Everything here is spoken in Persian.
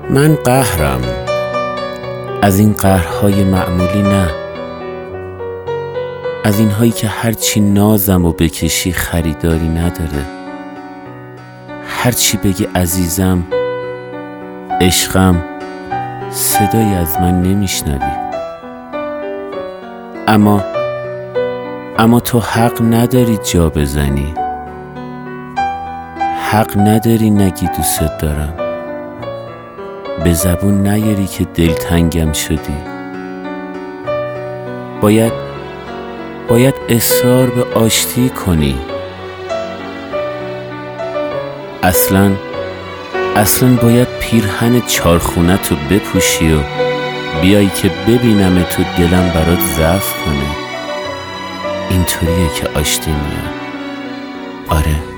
من قهرم، از این قهرهای معمولی نه، از اینهایی که هرچی نازم و بکشی خریداری نداره. هرچی بگی عزیزم، عشقم، صدایی از من نمیشنوی. اما تو حق نداری جا بزنی، حق نداری نگی دوست دارم، به زبون نیاری که دلتنگم شدی. باید اصرار به آشتی کنی. اصلا باید پیرهن چارخونه‌تو بپوشی و بیایی که ببینم تو دلم برات ضعف کنه. اینطوریه که آشتی میاد. آره.